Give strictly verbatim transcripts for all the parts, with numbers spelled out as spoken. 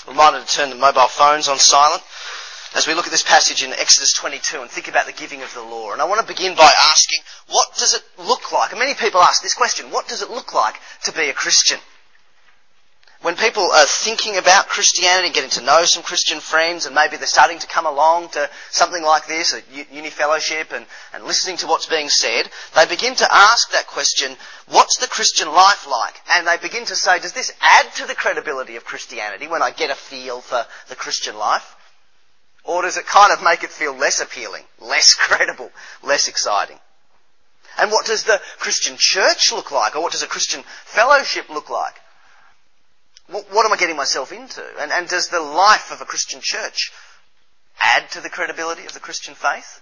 Reminded to turn the mobile phones on silent as we look at this passage in Exodus twenty-two and think about the giving of the law. And I want to begin by asking, what does it look like? And many people ask this question, what does it look like to be a Christian? When people are thinking about Christianity, getting to know some Christian friends, and maybe they're starting to come along to something like this, a uni fellowship, and, and listening to what's being said, they begin to ask that question, what's the Christian life like? And they begin to say, does this add to the credibility of Christianity when I get a feel for the Christian life? Or does it kind of make it feel less appealing, less credible, less exciting? And what does the Christian church look like? Or what does a Christian fellowship look like? What am I getting myself into? And, and does the life of a Christian church add to the credibility of the Christian faith?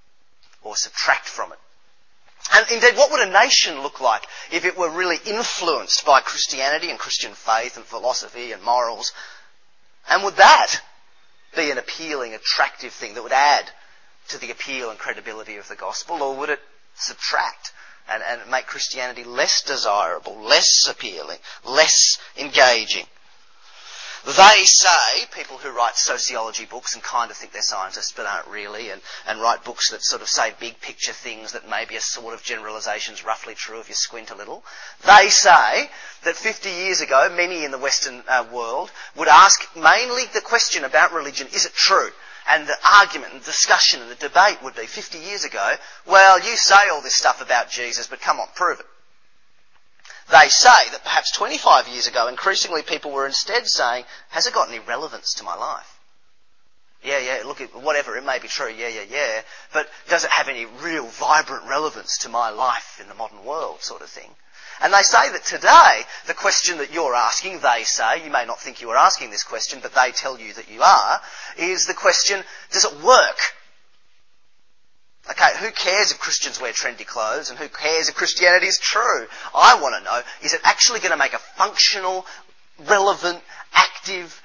Or subtract from it? And indeed, what would a nation look like if it were really influenced by Christianity and Christian faith and philosophy and morals? And would that be an appealing, attractive thing that would add to the appeal and credibility of the gospel? Or would it subtract and, and make Christianity less desirable, less appealing, less engaging? They say, people who write sociology books and kind of think they're scientists but aren't really, and, and write books that sort of say big picture things that maybe are sort of generalisations roughly true if you squint a little. They say that fifty years ago, many in the Western uh, world would ask mainly the question about religion, is it true? And the argument and discussion and the debate would be fifty years ago, well, you say all this stuff about Jesus, but come on, prove it. They say that perhaps twenty-five years ago, increasingly people were instead saying, has it got any relevance to my life? Yeah, yeah, look, whatever, it may be true, yeah, yeah, yeah, but does it have any real vibrant relevance to my life in the modern world, sort of thing? And they say that today, the question that you're asking, they say, you may not think you are asking this question, but they tell you that you are, is the question, does it work? Okay, who cares if Christians wear trendy clothes, and who cares if Christianity is true? I want to know, is it actually going to make a functional, relevant, active...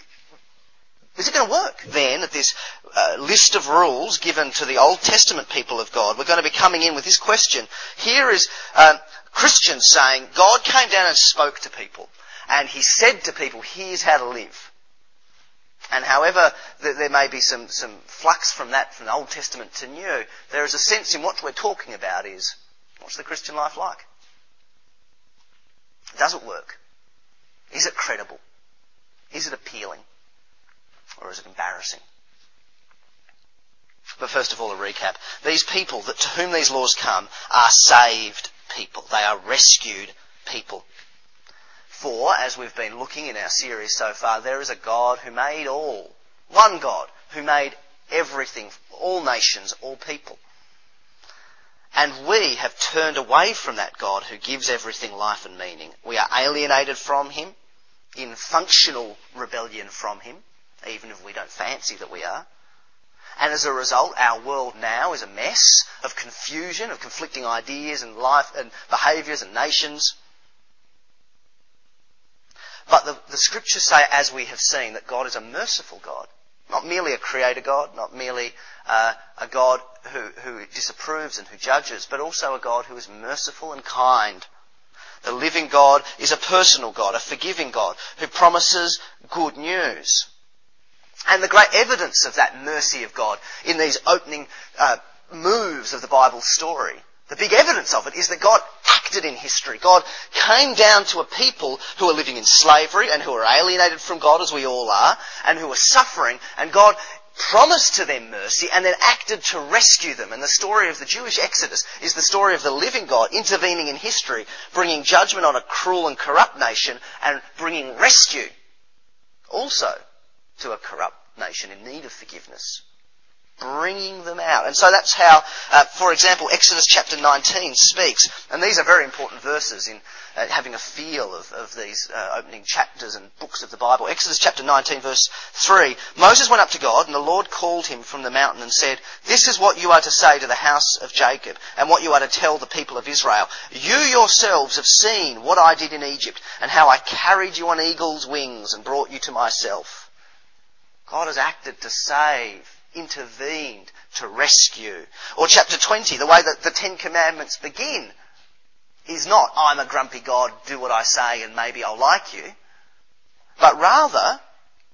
Is it going to work? Then, at this uh, list of rules given to the Old Testament people of God, we're going to be coming in with this question. Here is um, Christians saying, God came down and spoke to people, and he said to people, here's how to live. And however th- there may be some, some flux from that, from the Old Testament to New, there is a sense in what we're talking about is, what's the Christian life like? Does it work? Is it credible? Is it appealing? Or is it embarrassing? But first of all, a recap. These people that to whom these laws come are saved people. They are rescued people. For, as we've been looking in our series so far, there is a God who made all. One God who made everything, all nations, all people. And we have turned away from that God who gives everything life and meaning. We are alienated from him, in functional rebellion from him, even if we don't fancy that we are. And as a result, our world now is a mess of confusion, of conflicting ideas and life and behaviours and nations. But the, the scriptures say, as we have seen, that God is a merciful God. Not merely a creator God, not merely uh, a God who, who disapproves and who judges, but also a God who is merciful and kind. The living God is a personal God, a forgiving God, who promises good news. And the great evidence of that mercy of God in these opening uh, moves of the Bible story, the big evidence of it is that God acted in history. God came down to a people who are living in slavery and who are alienated from God, as we all are, and who are suffering, and God promised to them mercy and then acted to rescue them. And the story of the Jewish Exodus is the story of the living God intervening in history, bringing judgment on a cruel and corrupt nation and bringing rescue also to a corrupt nation in need of forgiveness. Bringing them out. And so that's how, uh, for example, Exodus chapter nineteen speaks. And these are very important verses in uh, having a feel of, of these uh, opening chapters and books of the Bible. Exodus chapter nineteen verse three. Moses went up to God, and the Lord called him from the mountain and said, "This is what you are to say to the house of Jacob, and what you are to tell the people of Israel. You yourselves have seen what I did in Egypt, and how I carried you on eagle's wings and brought you to myself." God has acted to save, intervened to rescue. Or chapter twenty, the way that the Ten Commandments begin is not, I'm a grumpy God, do what I say and maybe I'll like you. But rather,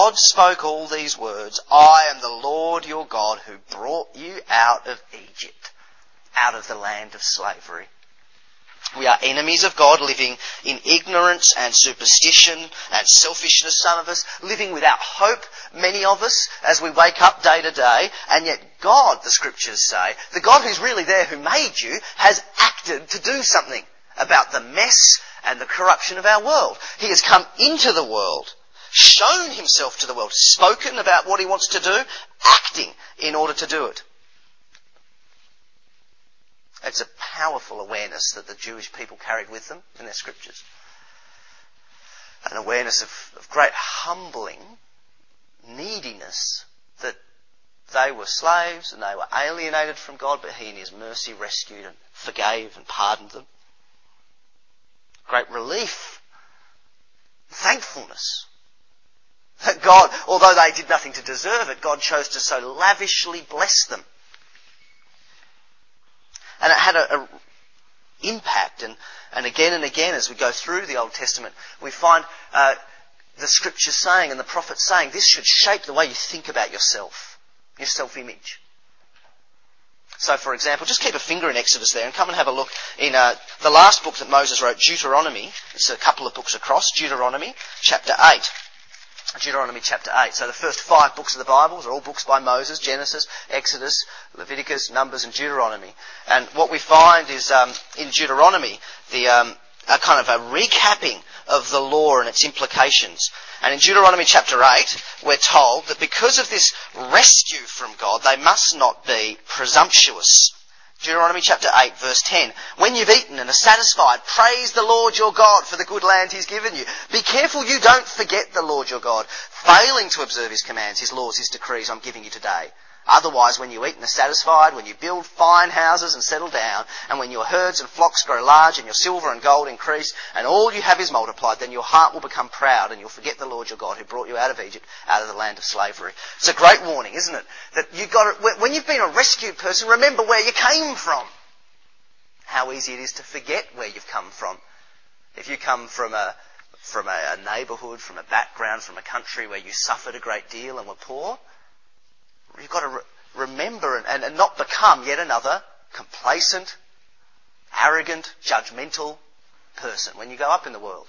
God spoke all these words, I am the Lord your God who brought you out of Egypt, out of the land of slavery. We are enemies of God, living in ignorance and superstition and selfishness, some of us, living without hope, many of us, as we wake up day to day, and yet God, the scriptures say, the God who's really there, who made you, has acted to do something about the mess and the corruption of our world. He has come into the world, shown himself to the world, spoken about what he wants to do, acting in order to do it. It's a powerful awareness that the Jewish people carried with them in their scriptures. An awareness of, of great humbling neediness, that they were slaves and they were alienated from God, but he in his mercy rescued and forgave and pardoned them. Great relief, thankfulness. That God, although they did nothing to deserve it, God chose to so lavishly bless them. And it had a, a impact, and, and again and again as we go through the Old Testament, we find uh, the scriptures saying and the prophets saying this should shape the way you think about yourself, your self-image. So, for example, just keep a finger in Exodus there and come and have a look in uh, the last book that Moses wrote, Deuteronomy. It's a couple of books across, Deuteronomy chapter eight. Deuteronomy chapter eight. So the first five books of the Bible are all books by Moses: Genesis, Exodus, Leviticus, Numbers and Deuteronomy. And what we find is um, in Deuteronomy the um, a kind of a recapping of the law and its implications. And in Deuteronomy chapter eight we're told that because of this rescue from God they must not be presumptuous. Deuteronomy chapter eight verse ten. When you've eaten and are satisfied, praise the Lord your God for the good land he's given you. Be careful you don't forget the Lord your God, failing to observe his commands, his laws, his decrees I'm giving you today. Otherwise, when you eat and are satisfied, when you build fine houses and settle down, and when your herds and flocks grow large and your silver and gold increase, and all you have is multiplied, then your heart will become proud and you'll forget the Lord your God who brought you out of Egypt, out of the land of slavery. It's a great warning, isn't it? That you've got to, when you've been a rescued person, remember where you came from. How easy it is to forget where you've come from. If you come from a from a, a neighbourhood, from a background, from a country where you suffered a great deal and were poor, you've got to re- remember and, and, and not become yet another complacent, arrogant, judgmental person when you go up in the world.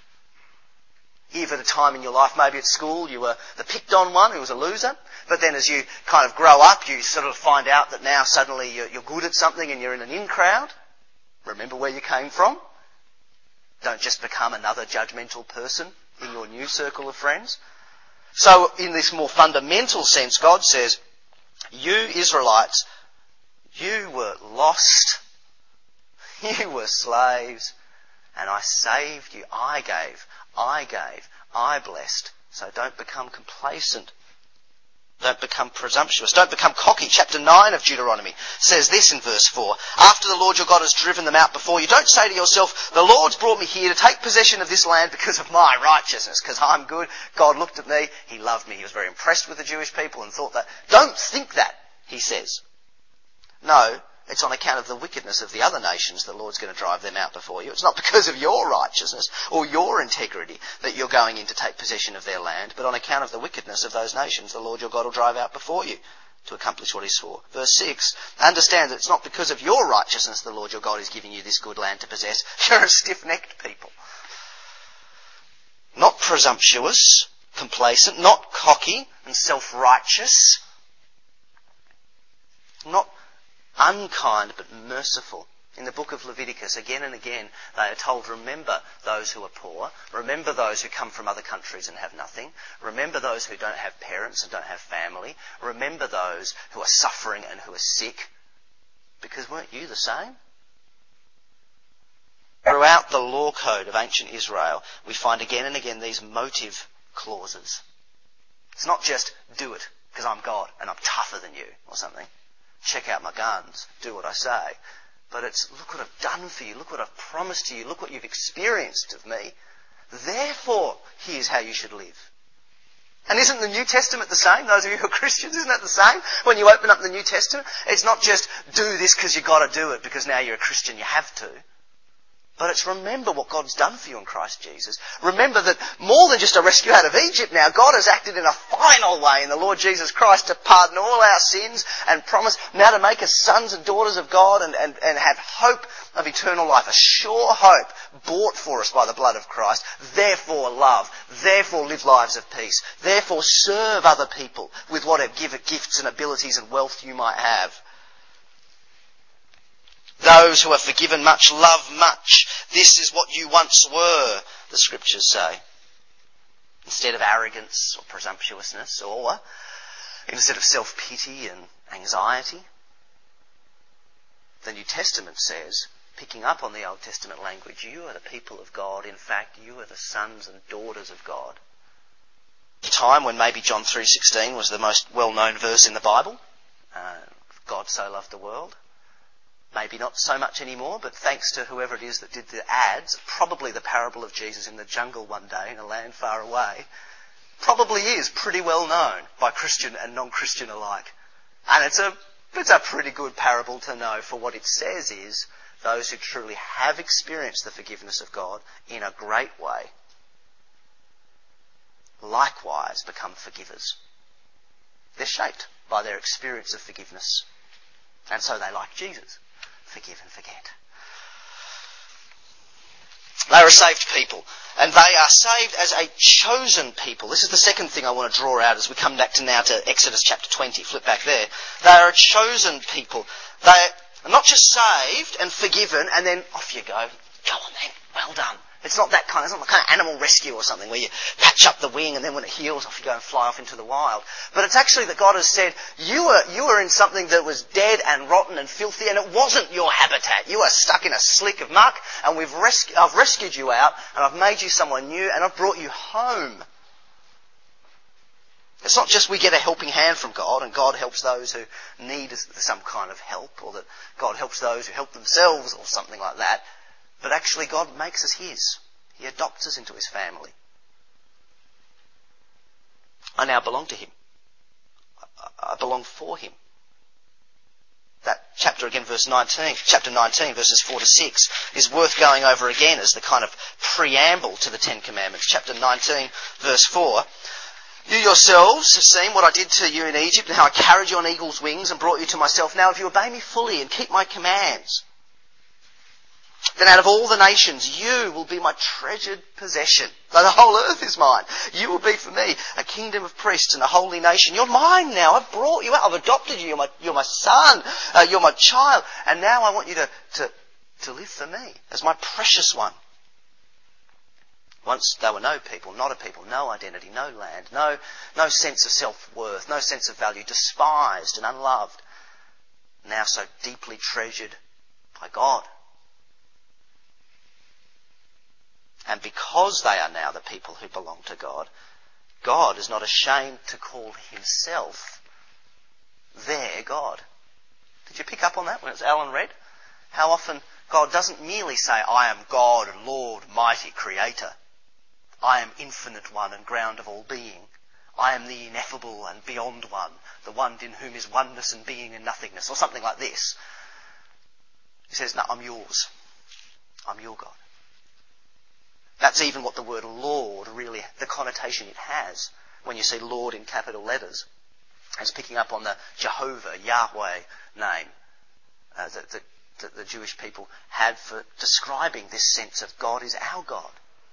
Here at a time in your life, maybe at school, you were the picked on one who was a loser, but then as you kind of grow up, you sort of find out that now suddenly you're, you're good at something and you're in an in crowd. Remember where you came from. Don't just become another judgmental person in your new circle of friends. So in this more fundamental sense, God says, you Israelites, you were lost, you were slaves, and I saved you. I gave, I gave, I blessed. So don't become complacent. Don't become presumptuous. Don't become cocky. Chapter nine of Deuteronomy says this in verse four. After the Lord your God has driven them out before you, don't say to yourself, the Lord's brought me here to take possession of this land because of my righteousness, because I'm good. God looked at me. He loved me. He was very impressed with the Jewish people and thought that. Don't think that, he says. No, it's on account of the wickedness of the other nations the Lord's going to drive them out before you. It's not because of your righteousness or your integrity that you're going in to take possession of their land, but on account of the wickedness of those nations the Lord your God will drive out before you to accomplish what he swore. Verse six, understand that it's not because of your righteousness the Lord your God is giving you this good land to possess. You're a stiff-necked people. Not presumptuous, complacent, not cocky and self-righteous, not unkind but merciful. In the book of Leviticus, again and again, they are told, remember those who are poor, remember those who come from other countries and have nothing, remember those who don't have parents and don't have family, remember those who are suffering and who are sick, because weren't you the same? Throughout the law code of ancient Israel, we find again and again these motive clauses. It's not just do it because I'm God and I'm tougher than you or something. Check out my guns, do what I say. But it's, look what I've done for you, look what I've promised to you, look what you've experienced of me. Therefore, here's how you should live. And isn't the New Testament the same? Those of you who are Christians, isn't that the same? When you open up the New Testament, it's not just do this because you've got to do it because now you're a Christian, you have to. But it's remember what God's done for you in Christ Jesus. Remember that more than just a rescue out of Egypt now, God has acted in a final way in the Lord Jesus Christ to pardon all our sins and promise now to make us sons and daughters of God and, and, and have hope of eternal life. A sure hope bought for us by the blood of Christ. Therefore love. Therefore live lives of peace. Therefore serve other people with whatever gifts and abilities and wealth you might have. Those who are forgiven much love much. This is what you once were, the scriptures say. Instead of arrogance or presumptuousness, or instead of self-pity and anxiety, the New Testament says, picking up on the Old Testament language, you are the people of God. In fact, you are the sons and daughters of God. A time when maybe John three sixteen was the most well-known verse in the Bible. Uh, God so loved the world. Maybe not so much anymore, but thanks to whoever it is that did the ads, probably the parable of Jesus in the jungle one day in a land far away, probably is pretty well known by Christian and non-Christian alike. And it's a, it's a pretty good parable to know, for what it says is those who truly have experienced the forgiveness of God in a great way likewise become forgivers. They're shaped by their experience of forgiveness. And so they like Jesus. Forgive and forget. They are a saved people. And they are saved as a chosen people. This is the second thing I want to draw out as we come back to now to Exodus chapter twenty. Flip back there. They are a chosen people. They are not just saved and forgiven and then off you go. Go on then. Well done. It's not that kind, it's not the kind of animal rescue or something where you patch up the wing and then when it heals off you go and fly off into the wild. But it's actually that God has said, you were, you were in something that was dead and rotten and filthy and it wasn't your habitat. You are stuck in a slick of muck and we've rescu- I've rescued you out and I've made you someone new and I've brought you home. It's not just we get a helping hand from God and God helps those who need some kind of help, or that God helps those who help themselves or something like that. But actually God makes us His. He adopts us into His family. I now belong to Him. I belong for Him. That chapter again, verse nineteen, chapter nineteen, verses four to six, is worth going over again as the kind of preamble to the Ten Commandments. Chapter nineteen, verse four. You yourselves have seen what I did to you in Egypt and how I carried you on eagle's wings and brought you to myself. Now if you obey me fully and keep my commands, then out of all the nations, you will be my treasured possession. Though the whole earth is mine, you will be for me a kingdom of priests and a holy nation. You're mine now. I've brought you out. I've adopted you. You're my, you're my son. Uh, you're my child. And now I want you to, to, to live for me as my precious one. Once they were no people, not a people, no identity, no land, no, no sense of self-worth, no sense of value, despised and unloved. Now so deeply treasured by God. And because they are now the people who belong to God, God is not ashamed to call Himself their God. Did you pick up on that when it's Alan read? How often God doesn't merely say, I am God, Lord, mighty Creator. I am infinite one and ground of all being. I am the ineffable and beyond one, the one in whom is oneness and being and nothingness, or something like this. He says, no, I'm yours. I'm your God. That's even what the word Lord really, the connotation it has when you see Lord in capital letters. It's picking up on the Jehovah, Yahweh name uh, that, that, that the Jewish people had for describing this sense of God is our God.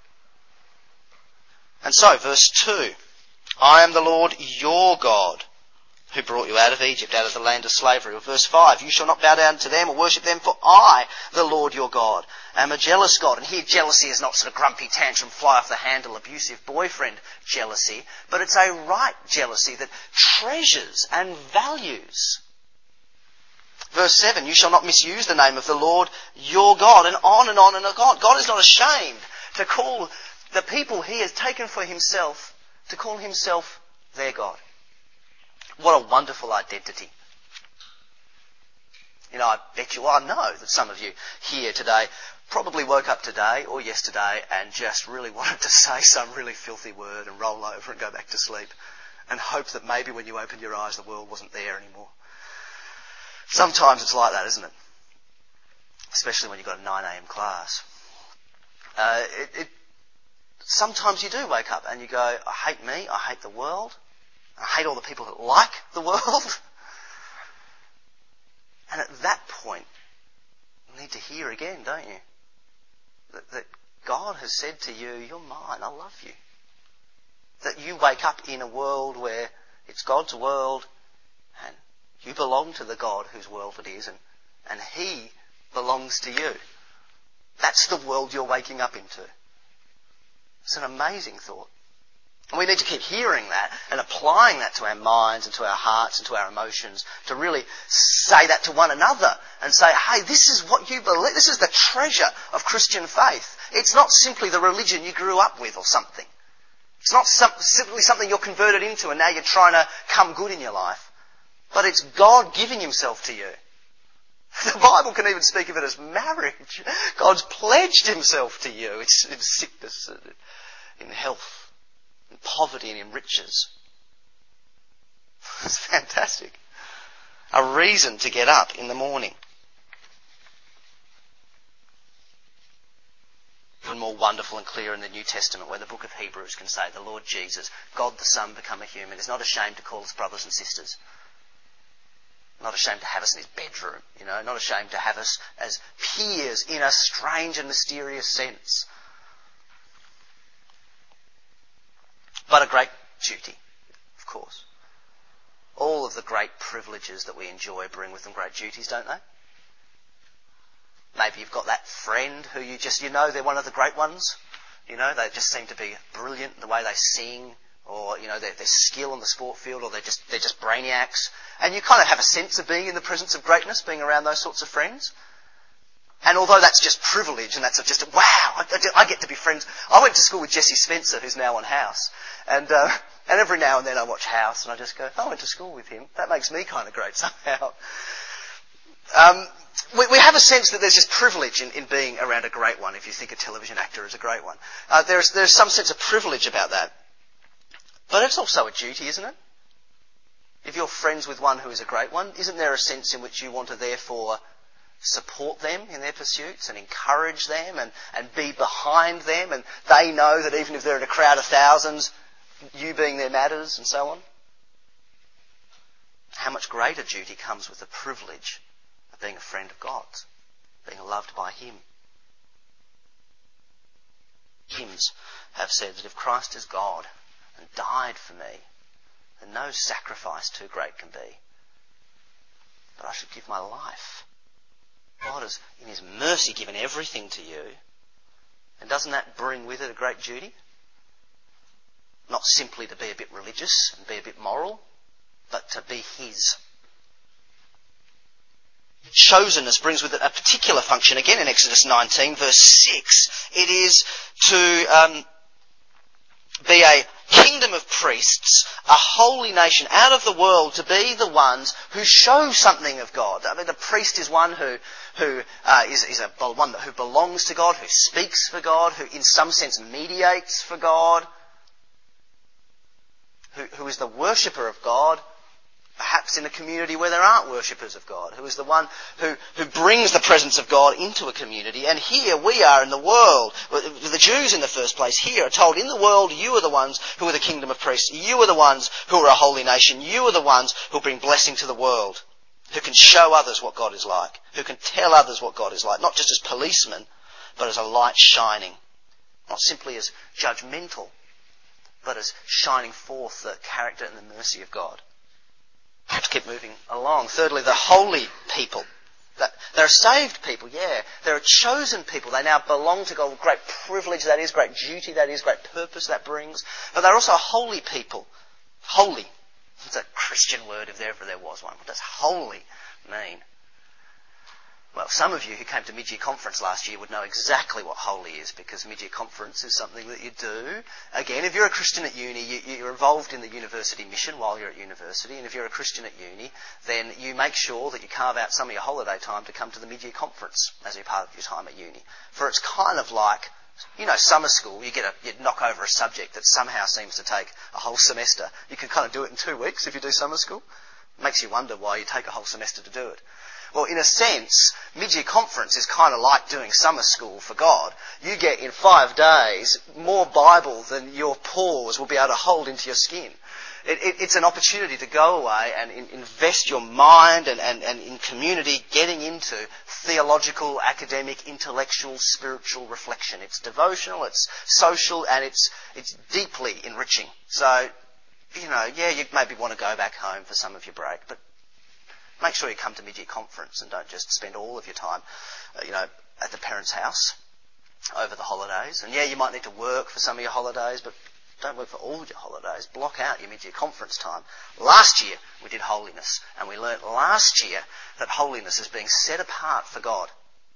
And so, verse two, I am the Lord your God, who brought you out of Egypt, out of the land of slavery. Or verse five, you shall not bow down to them or worship them, for I, the Lord your God, am a jealous God. And here jealousy is not sort of grumpy tantrum, fly off the handle, abusive boyfriend jealousy, but it's a right jealousy that treasures and values. Verse seven, you shall not misuse the name of the Lord your God, and on and on and on. God, God is not ashamed to call the people He has taken for Himself, to call Himself their God. What a wonderful identity. You know, I bet you, well, I know that some of you here today probably woke up today or yesterday and just really wanted to say some really filthy word and roll over and go back to sleep and hope that maybe when you opened your eyes the world wasn't there anymore. Sometimes it's like that, isn't it? Especially when you've got a nine a.m. class. Uh, it, it, sometimes you do wake up and you go, I hate me, I hate the world, I hate all the people that like the world. And at that point, you need to hear again, don't you? That, that God has said to you, you're mine, I love you. That you wake up in a world where it's God's world and you belong to the God whose world it is, and, and He belongs to you. That's the world you're waking up into. It's an amazing thought. And we need to keep hearing that and applying that to our minds and to our hearts and to our emotions to really say that to one another and say, hey, this is what you believe. This is the treasure of Christian faith. It's not simply the religion you grew up with or something. It's not some, simply something you're converted into and now you're trying to come good in your life. But it's God giving Himself to you. The Bible can even speak of it as marriage. God's pledged Himself to you. It's in sickness, in health, in poverty and in riches. It's fantastic. A reason to get up in the morning. Even more wonderful and clear in the New Testament, where the book of Hebrews can say, the Lord Jesus, God the Son become a human, is not ashamed to call us brothers and sisters. Not ashamed to have us in His bedroom, you know, not ashamed to have us as peers in a strange and mysterious sense. But a great duty, of course. All of the great privileges that we enjoy bring with them great duties, don't they? Maybe you've got that friend who you just, you know, they're one of the great ones. You know, they just seem to be brilliant in the way they sing, or, you know, their, their skill on the sport field, or they're just, they're just brainiacs. And you kind of have a sense of being in the presence of greatness, being around those sorts of friends. And although that's just privilege, and that's just, a, wow, I, I get to be friends. I went to school with Jesse Spencer, who's now on House. And, uh, and every now and then I watch House and I just go, I went to school with him. That makes me kind of great somehow. Um, we, we have a sense that there's just privilege in, in being around a great one, if you think a television actor is a great one. Uh, there's, there's some sense of privilege about that. But it's also a duty, isn't it? If you're friends with one who is a great one, isn't there a sense in which you want to therefore support them in their pursuits and encourage them and, and be behind them, and they know that even if they're in a crowd of thousands, you being there matters, and so on? How much greater duty comes with the privilege of being a friend of God's, being loved by Him. Hymns have said that if Christ is God and died for me, then no sacrifice too great can be. But I should give my life. God has, in His mercy, given everything to you. And doesn't that bring with it a great duty? Not simply to be a bit religious and be a bit moral, but to be His. Chosenness brings with it a particular function. Again in Exodus nineteen, verse six, it is to um, be a kingdom of priests, a holy nation out of the world, to be the ones who show something of God. I mean, the priest is one who who uh, is, is a one who belongs to God, who speaks for God, who in some sense mediates for God, who, who is the worshipper of God, perhaps in a community where there aren't worshippers of God, who is the one who, who brings the presence of God into a community. And here we are in the world, the Jews in the first place, here are told, in the world you are the ones who are the kingdom of priests, you are the ones who are a holy nation, you are the ones who bring blessing to the world, who can show others what God is like, who can tell others what God is like, not just as policemen, but as a light shining, not simply as judgmental, but as shining forth the character and the mercy of God. Let's keep moving along. Thirdly, the holy people. They're a saved people, yeah. They're a chosen people. They now belong to God. Great privilege that is, great duty that is, great purpose that brings. But they're also a holy people. Holy. It's a Christian word if there ever there was one. What does holy mean? Well, some of you who came to mid-year conference last year would know exactly what holy is, because mid-year conference is something that you do. Again, if you're a Christian at uni, you, you're involved in the university mission while you're at university, and if you're a Christian at uni, then you make sure that you carve out some of your holiday time to come to the mid-year conference as a part of your time at uni. For it's kind of like, you know, summer school, you get a, you knock over a subject that somehow seems to take a whole semester. You can kind of do it in two weeks if you do summer school. It makes you wonder why you take a whole semester to do it. Well, in a sense, mid-year conference is kind of like doing summer school for God. You get in five days more Bible than your pores will be able to hold into your skin. It, it, it's an opportunity to go away and in, invest your mind and, and, and in community getting into theological, academic, intellectual, spiritual reflection. It's devotional, it's social, and it's it's deeply enriching. So, you know, yeah, you maybe want to go back home for some of your break, but make sure you come to mid-year conference and don't just spend all of your time, uh, you know, at the parents' house over the holidays. And yeah, you might need to work for some of your holidays, but don't work for all your holidays. Block out your mid-year conference time. Last year we did holiness, and we learnt last year that holiness is being set apart for God.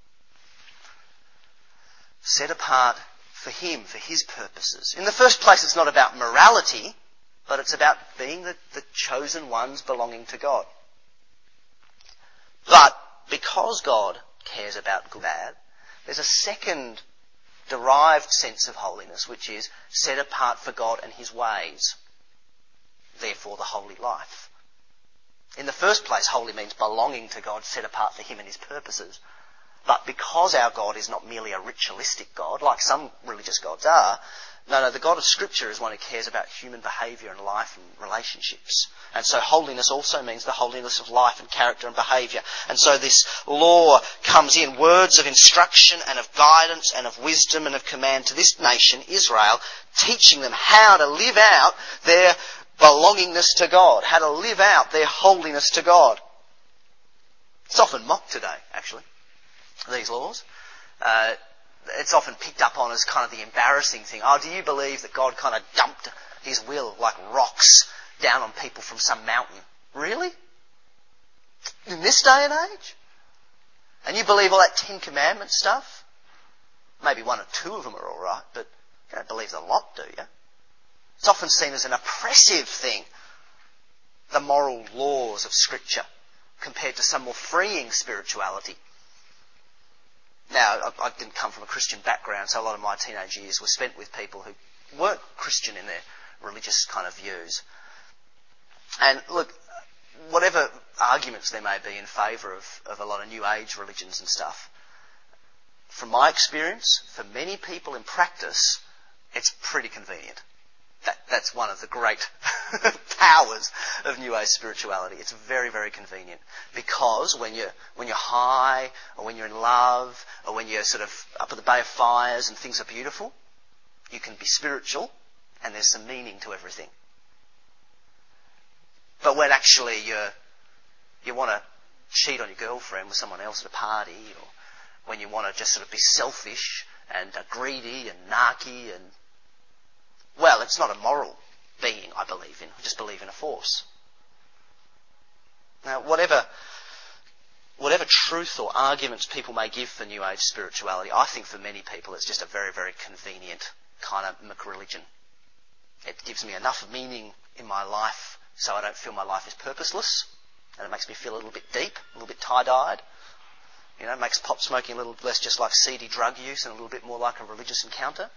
Set apart for Him, for His purposes. In the first place, it's not about morality, but it's about being the, the chosen ones belonging to God. But because God cares about good and bad, there's a second derived sense of holiness, which is set apart for God and His ways. Therefore, the holy life. In the first place, holy means belonging to God, set apart for Him and His purposes. But because our God is not merely a ritualistic God, like some religious gods are, no, no, the God of Scripture is one who cares about human behaviour and life and relationships. And so holiness also means the holiness of life and character and behaviour. And so this law comes in, words of instruction and of guidance and of wisdom and of command to this nation, Israel, teaching them how to live out their belongingness to God, how to live out their holiness to God. It's often mocked today, actually, these laws. Uh, it's often picked up on as kind of the embarrassing thing. Oh, do you believe that God kind of dumped His will like rocks down on people from some mountain? Really? In this day and age? And you believe all that Ten Commandments stuff? Maybe one or two of them are all right, but you don't believe the lot, do you? It's often seen as an oppressive thing, the moral laws of Scripture, compared to some more freeing spirituality. Now, I, I didn't come from a Christian background, so a lot of my teenage years were spent with people who weren't Christian in their religious kind of views. And look, whatever arguments there may be in favour of, of a lot of New Age religions and stuff, from my experience, for many people in practice, it's pretty convenient. That, that's one of the great powers of New Age spirituality. It's very, very convenient. Because when you're, when you're high, or when you're in love, or when you're sort of up at the Bay of Fires and things are beautiful, you can be spiritual, and there's some meaning to everything. But when actually you're, you want to cheat on your girlfriend with someone else at a party, or when you want to just sort of be selfish and uh, greedy and narky and, well, it's not a moral being I believe in. I just believe in a force. Now, whatever whatever truth or arguments people may give for New Age spirituality, I think for many people it's just a very, very convenient kind of McReligion. It gives me enough meaning in my life so I don't feel my life is purposeless, and it makes me feel a little bit deep, a little bit tie-dyed. You know, it makes pot smoking a little less just like seedy drug use and a little bit more like a religious encounter.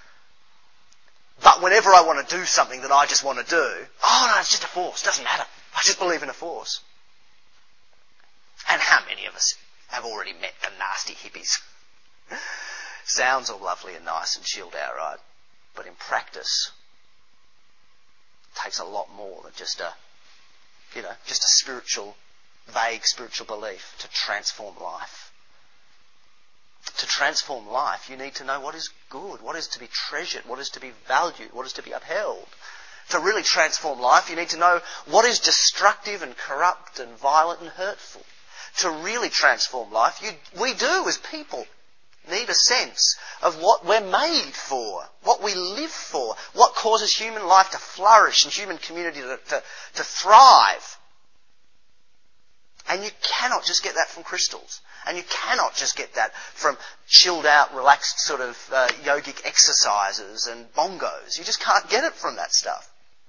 But whenever I want to do something that I just want to do, oh no, it's just a force, it doesn't matter. I just believe in a force. And how many of us have already met the nasty hippies? Sounds all lovely and nice and chilled out, right? But in practice, it takes a lot more than just a, you know, just a spiritual, vague spiritual belief to transform life. To transform life, you need to know what is good, what is to be treasured, what is to be valued, what is to be upheld. To really transform life, you need to know what is destructive and corrupt and violent and hurtful. To really transform life, you, we do as people need a sense of what we're made for, what we live for, what causes human life to flourish and human community to, to, to thrive. And you cannot just get that from crystals. And you cannot just get that from chilled out, relaxed sort of uh, yogic exercises and bongos. You just can't get it from that stuff.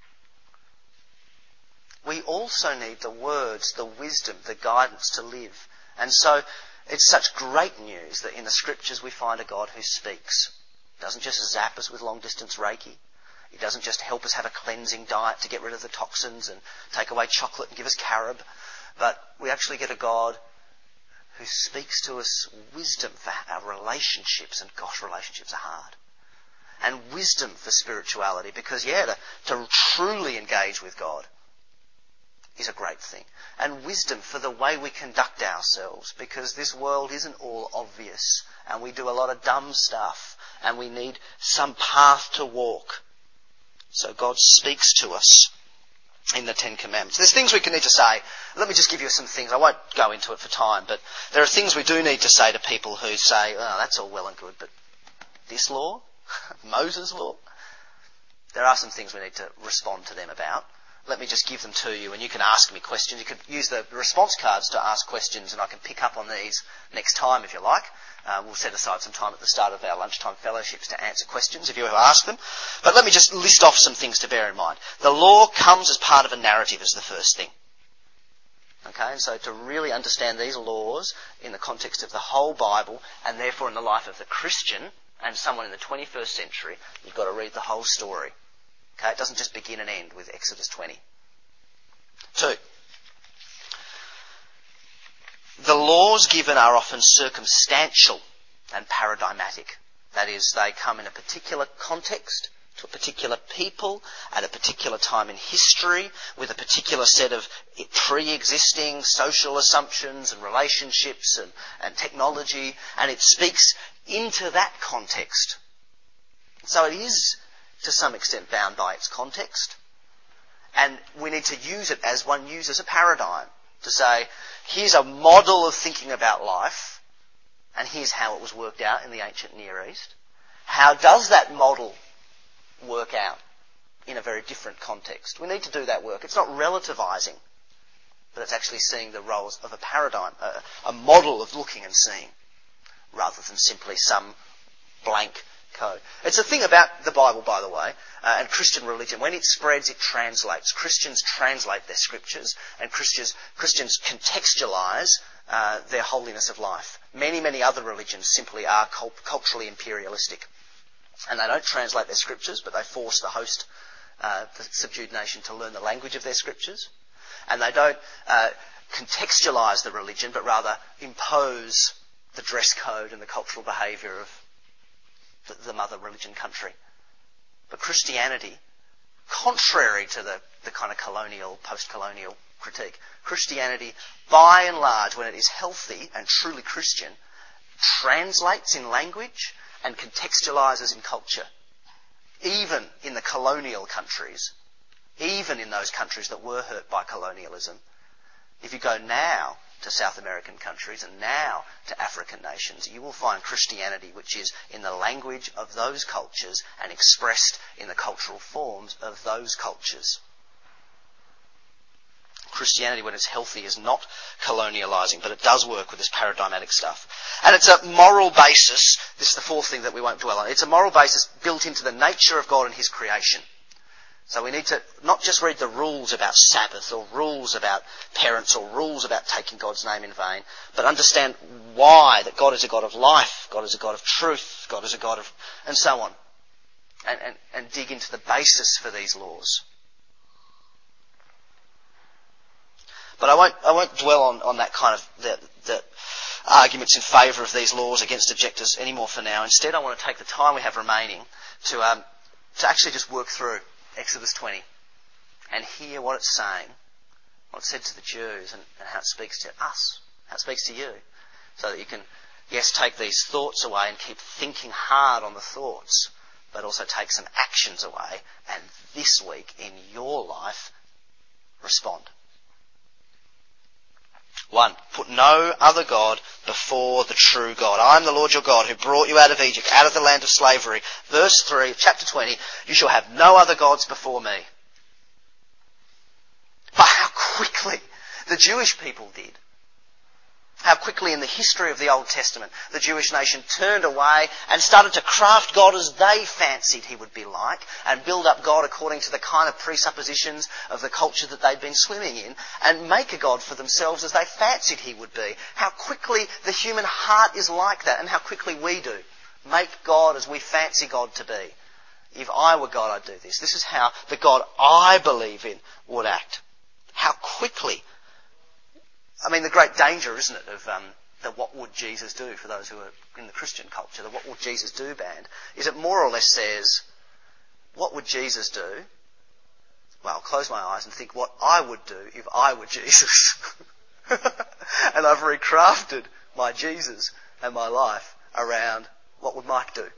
We also need the words, the wisdom, the guidance to live. And so it's such great news that in the Scriptures we find a God who speaks. He doesn't just zap us with long-distance Reiki. He doesn't just help us have a cleansing diet to get rid of the toxins and take away chocolate and give us carob. But we actually get a God who speaks to us wisdom for our relationships, and gosh, relationships are hard. And wisdom for spirituality, because yeah, to, to truly engage with God is a great thing. And wisdom for the way we conduct ourselves, because this world isn't all obvious and we do a lot of dumb stuff and we need some path to walk. So God speaks to us in the Ten Commandments. There's things we can need to say. Let me just give you some things. I won't go into it for time, but there are things we do need to say to people who say, oh, that's all well and good, but this law? Moses' law? There are some things we need to respond to them about. Let me just give them to you, and you can ask me questions. You could use the response cards to ask questions, and I can pick up on these next time if you like. Uh, we'll set aside some time at the start of our lunchtime fellowships to answer questions if you ever ask them. But let me just list off some things to bear in mind. The law comes as part of a narrative as the first thing. Okay, and so to really understand these laws in the context of the whole Bible, and therefore in the life of the Christian and someone in the twenty-first century, you've got to read the whole story. Okay, it doesn't just begin and end with Exodus twenty. Two, the laws given are often circumstantial and paradigmatic. That is, they come in a particular context, to a particular people, at a particular time in history, with a particular set of pre-existing social assumptions and relationships and, and technology, and it speaks into that context. So it is, to some extent, bound by its context. And we need to use it as one uses a paradigm to say, here's a model of thinking about life, and here's how it was worked out in the ancient Near East. How does that model work out in a very different context? We need to do that work. It's not relativizing, but it's actually seeing the roles of a paradigm, a, a model of looking and seeing, rather than simply some blank code. It's a thing about the Bible, by the way, uh, and Christian religion. When it spreads, it translates. Christians translate their scriptures, and Christians, Christians contextualise uh, their holiness of life. Many, many other religions simply are cult- culturally imperialistic. And they don't translate their scriptures, but they force the host, uh, the subdued nation, to learn the language of their scriptures. And they don't uh, contextualise the religion, but rather impose the dress code and the cultural behaviour of the, the mother religion country. But Christianity, contrary to the, the kind of colonial, post-colonial critique, Christianity, by and large, when it is healthy and truly Christian, translates in language and contextualises in culture. Even in the colonial countries, even in those countries that were hurt by colonialism. If you go now to South American countries and now to African nations, you will find Christianity which is in the language of those cultures and expressed in the cultural forms of those cultures. Christianity, when it's healthy, is not colonialising, but it does work with this paradigmatic stuff. And it's a moral basis. This is the fourth thing that we won't dwell on. It's a moral basis built into the nature of God and his creation. So we need to not just read the rules about Sabbath or rules about parents or rules about taking God's name in vain, but understand why, that God is a God of life, God is a God of truth, God is a God of... and so on. And, and, and dig into the basis for these laws. But I won't, I won't dwell on, on that kind of the, the arguments in favour of these laws against objectors anymore for now. Instead, I want to take the time we have remaining to um, to actually just work through Exodus twenty and hear what it's saying, what it said to the Jews, and, and how it speaks to us, how it speaks to you, so that you can, yes, take these thoughts away and keep thinking hard on the thoughts, but also take some actions away, and this week in your life, respond. One, put no other God before the true God. I am the Lord your God who brought you out of Egypt, out of the land of slavery. Verse three, chapter twenty, you shall have no other gods before me. But how quickly the Jewish people did. How quickly in the history of the Old Testament the Jewish nation turned away and started to craft God as they fancied he would be like, and build up God according to the kind of presuppositions of the culture that they'd been swimming in, and make a God for themselves as they fancied he would be. How quickly the human heart is like that, and how quickly we do. Make God as we fancy God to be. If I were God, I'd do this. This is how the God I believe in would act. How quickly. I mean, the great danger, isn't it, of um, the What Would Jesus Do for those who are in the Christian culture, the What Would Jesus Do band, is it more or less says, what would Jesus do? Well, I'll close my eyes and think what I would do if I were Jesus. And I've recrafted my Jesus and my life around what would Mike do?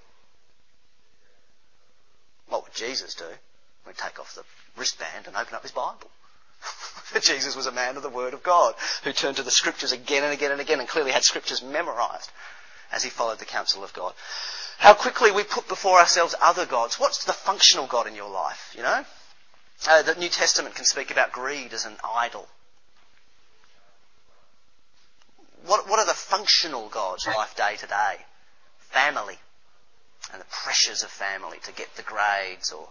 What would Jesus do? We'd take off the wristband and open up his Bible. Jesus was a man of the Word of God who turned to the Scriptures again and again and again and clearly had Scriptures memorised as he followed the counsel of God. How quickly we put before ourselves other gods. What's the functional God in your life, you know? Uh, the New Testament can speak about greed as an idol. What, what are the functional gods of life day to day? Family and the pressures of family to get the grades, or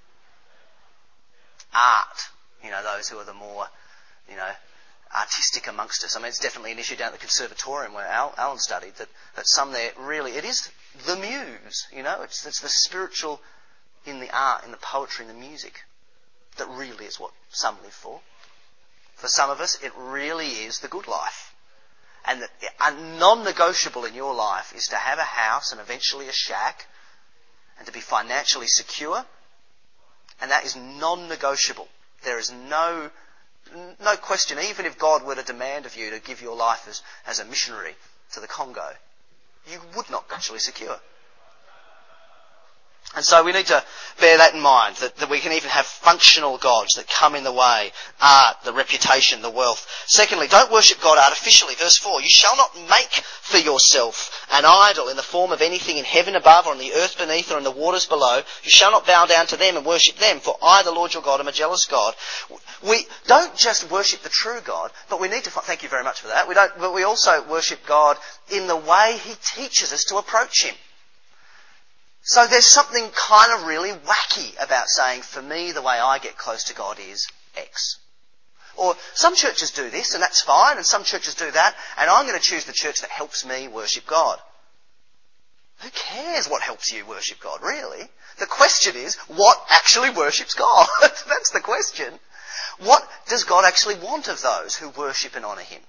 art, you know, those who are the more, you know, artistic amongst us. I mean, it's definitely an issue down at the conservatorium where Al, Alan studied, that, that some there really, it is the muse, you know, it's, it's the spiritual in the art, in the poetry, in the music, that really is what some live for. For some of us, it really is the good life. And that a non-negotiable in your life is to have a house and eventually a shack and to be financially secure. And that is non-negotiable. There is no no question, even if God were to demand of you to give your life as, as a missionary to the Congo, you would not be actually secure. And so we need to bear that in mind, that, that we can even have functional gods that come in the way, art, the reputation, the wealth. Secondly, don't worship God artificially. Verse four, you shall not make for yourself an idol in the form of anything in heaven above or on the earth beneath or in the waters below. You shall not bow down to them and worship them, for I, the Lord your God, am a jealous God. We don't just worship the true God, but we need to, thank you very much for that, we don't, but we also worship God in the way he teaches us to approach him. So there's something kind of really wacky about saying, for me, the way I get close to God is X. Or some churches do this, and that's fine, and some churches do that, and I'm going to choose the church that helps me worship God. Who cares what helps you worship God, really? The question is, what actually worships God? That's the question. What does God actually want of those who worship and honour him?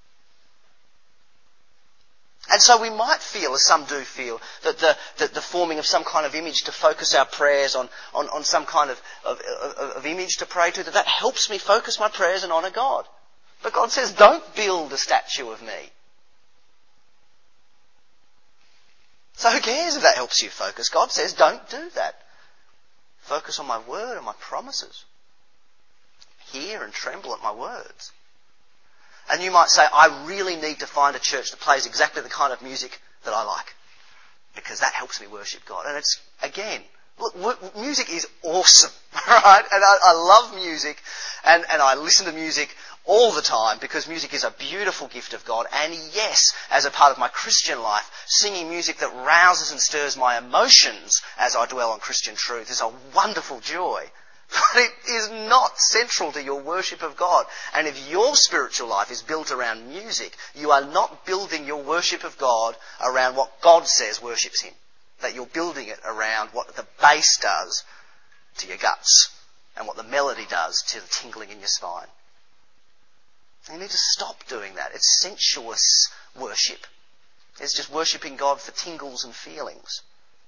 And so we might feel, as some do feel, that the, that the forming of some kind of image to focus our prayers on, on, on some kind of, of, of, of image to pray to, that that helps me focus my prayers and honour God. But God says, don't build a statue of me. So who cares if that helps you focus? God says, don't do that. Focus on my word and my promises. Hear and tremble at my words. And you might say, I really need to find a church that plays exactly the kind of music that I like, because that helps me worship God. And it's, again, look, music is awesome, right? And I, I love music, and, and I listen to music all the time, because music is a beautiful gift of God. And yes, as a part of my Christian life, singing music that rouses and stirs my emotions as I dwell on Christian truth is a wonderful joy. But it is not central to your worship of God. And if your spiritual life is built around music, you are not building your worship of God around what God says worships him. That you're building it around what the bass does to your guts and what the melody does to the tingling in your spine. You need to stop doing that. It's sensuous worship. It's just worshipping God for tingles and feelings.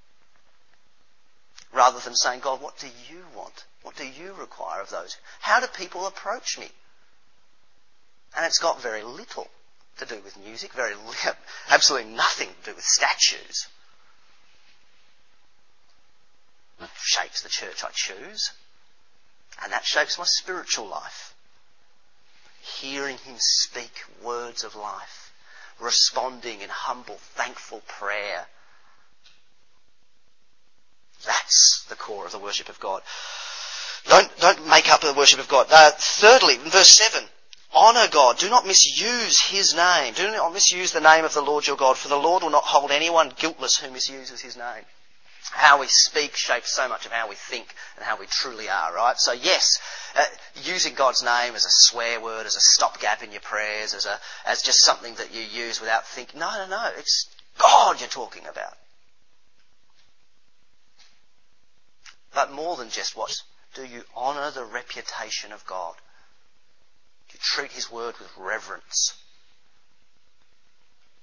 Rather than saying, God, what do you want? What do you require of those? How do people approach me? And it's got very little to do with music, very li- absolutely nothing to do with statues. It shapes the church I choose, and that shapes my spiritual life. Hearing him speak words of life, responding in humble, thankful prayer. That's the core of the worship of God. Don't, don't make up the worship of God. Uh, thirdly, in verse seven, honour God. Do not misuse his name. Do not misuse the name of the Lord your God, for the Lord will not hold anyone guiltless who misuses his name. How we speak shapes so much of how we think and how we truly are, right? So yes, uh, using God's name as a swear word, as a stopgap in your prayers, as a as just something that you use without thinking. No, no, no. It's God you're talking about. But more than just what, do you honour the reputation of God? Do you treat his word with reverence?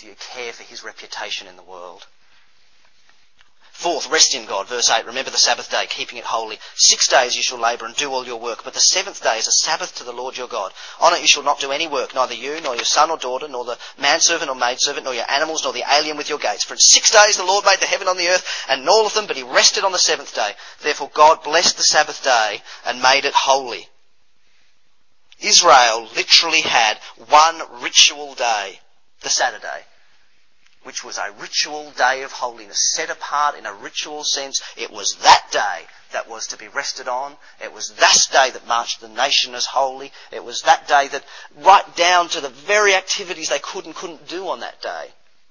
Do you care for his reputation in the world? Fourth, rest in God. Verse eight, remember the Sabbath day, keeping it holy. Six days you shall labour and do all your work, but the seventh day is a Sabbath to the Lord your God. On it you shall not do any work, neither you, nor your son or daughter, nor the manservant or maidservant, nor your animals, nor the alien with your gates. For in six days the Lord made the heaven and the earth, and all of them, but he rested on the seventh day. Therefore God blessed the Sabbath day and made it holy. Israel literally had one ritual day, the Saturday, which was a ritual day of holiness, set apart in a ritual sense. It was that day that was to be rested on. It was that day that marked the nation as holy. It was that day that, right down to the very activities they could and couldn't do on that day.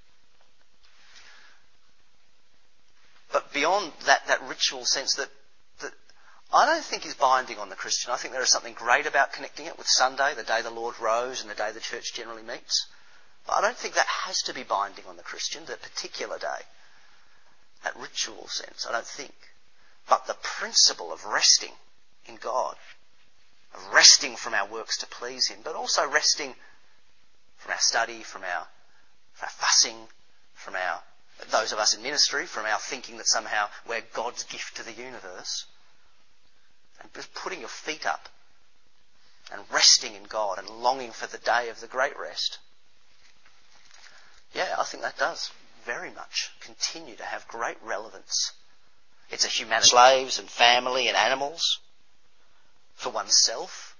But beyond that, that ritual sense that, that I don't think is binding on the Christian. I think there is something great about connecting it with Sunday, the day the Lord rose and the day the church generally meets. But I don't think that has to be binding on the Christian, that particular day. That ritual sense, I don't think. But the principle of resting in God, of resting from our works to please him, but also resting from our study, from our, from our fussing, from our, those of us in ministry, from our thinking that somehow we're God's gift to the universe. And just putting your feet up and resting in God and longing for the day of the great rest. Yeah, I think that does very much continue to have great relevance. It's a humanity. Slaves and family and animals. For oneself.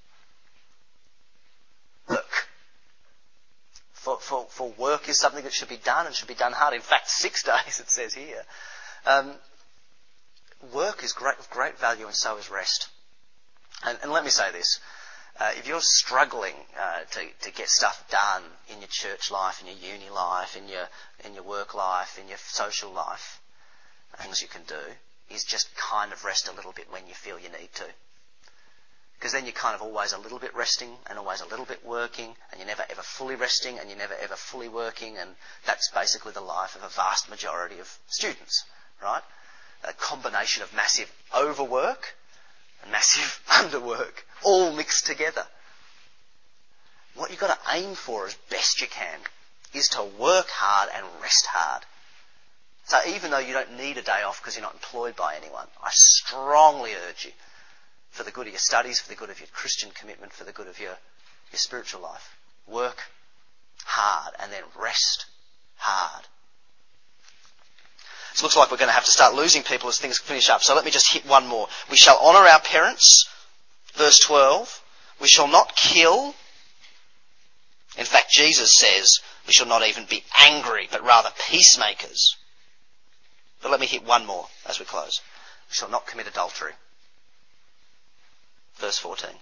Work. For, for, for work is something that should be done and should be done hard. In fact, six days it says here. Um, work is great, of great value, and so is rest. And, and let me say this. Uh, if you're struggling uh, to, to get stuff done in your church life, in your uni life, in your in your work life, in your social life, things you can do is just kind of rest a little bit when you feel you need to. Because then you're kind of always a little bit resting and always a little bit working, and you're never ever fully resting and you're never ever fully working, and that's basically the life of a vast majority of students, right? A combination of massive overwork and massive underwork, all mixed together. What you've got to aim for as best you can is to work hard and rest hard. So even though you don't need a day off because you're not employed by anyone, I strongly urge you, for the good of your studies, for the good of your Christian commitment, for the good of your, your spiritual life, work hard and then rest hard. So it looks like we're going to have to start losing people as things finish up. So let me just hit one more. We shall honour our parents. Verse twelve. We shall not kill. In fact, Jesus says we shall not even be angry, but rather peacemakers. But let me hit one more as we close. We shall not commit adultery. Verse fourteen.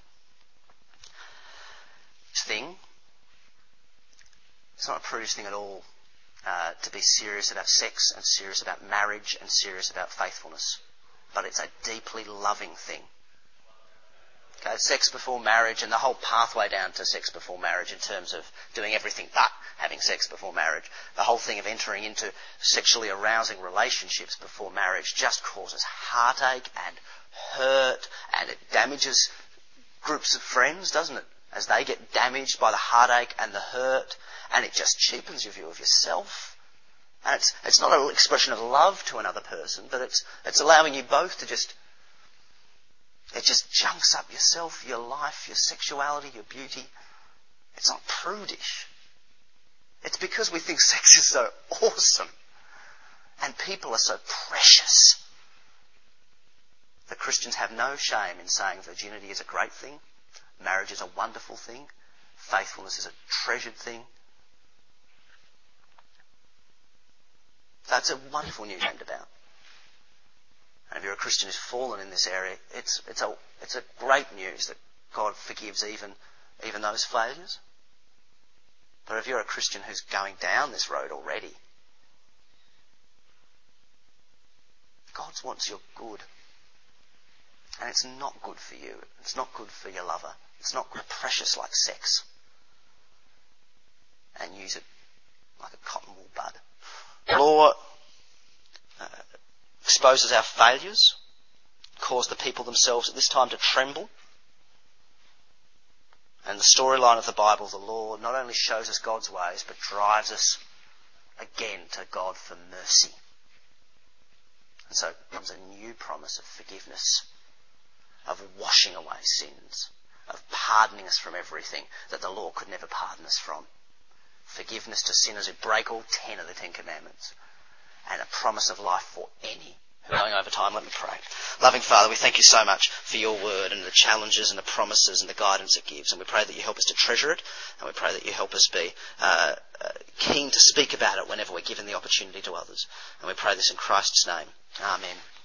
This thing, it's not a prudish thing at all. Uh, to be serious about sex and serious about marriage and serious about faithfulness. But it's a deeply loving thing. Okay, sex before marriage and the whole pathway down to sex before marriage in terms of doing everything but having sex before marriage. The whole thing of entering into sexually arousing relationships before marriage just causes heartache and hurt, and it damages groups of friends, doesn't it? As they get damaged by the heartache and the hurt. And it just cheapens your view of yourself. And it's it's not an expression of love to another person, but it's it's allowing you both to just, it just junks up yourself, your life, your sexuality, your beauty. It's not prudish. It's because we think sex is so awesome and people are so precious. The Christians have no shame in saying virginity is a great thing, marriage is a wonderful thing, faithfulness is a treasured thing. That's a wonderful news aimed about. And if you're a Christian who's fallen in this area, it's it's a it's a great news that God forgives even even those failures. But if you're a Christian who's going down this road already, God wants your good. And it's not good for you. It's not good for your lover. It's not good, precious like sex. And use it like a cotton wool bud. Law uh, exposes our failures, cause the people themselves at this time to tremble. And the storyline of the Bible, the law, not only shows us God's ways, but drives us again to God for mercy. And so comes a new promise of forgiveness, of washing away sins, of pardoning us from everything that the law could never pardon us from. Forgiveness to sinners who break all ten of the Ten Commandments. And a promise of life for any. Going over time, let me pray. Loving Father, we thank you so much for your word and the challenges and the promises and the guidance it gives. And we pray that you help us to treasure it. And we pray that you help us be uh, uh, keen to speak about it whenever we're given the opportunity to others. And we pray this in Christ's name. Amen.